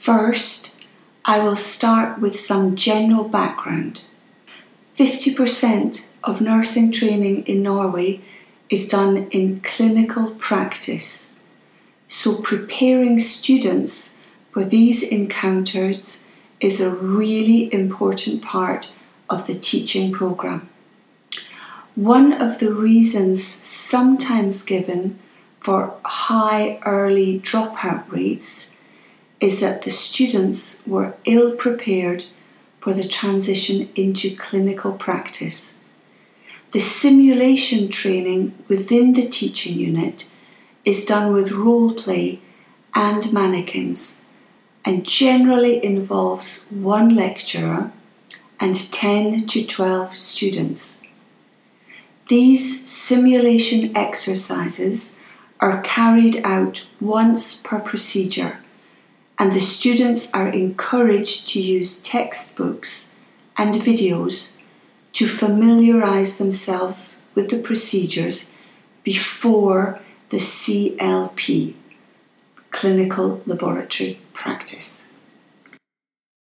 First, I will start with some general background. 50% of nursing training in Norway is done in clinical practice, so preparing students for these encounters is a really important part of the teaching programme. One of the reasons sometimes given for high early dropout rates is that the students were ill prepared for the transition into clinical practice. The simulation training within the teaching unit is done with role play and mannequins and generally involves one lecturer and 10 to 12 students. These simulation exercises are carried out once per procedure, and the students are encouraged to use textbooks and videos to familiarise themselves with the procedures before the CLP, Clinical Laboratory Practice.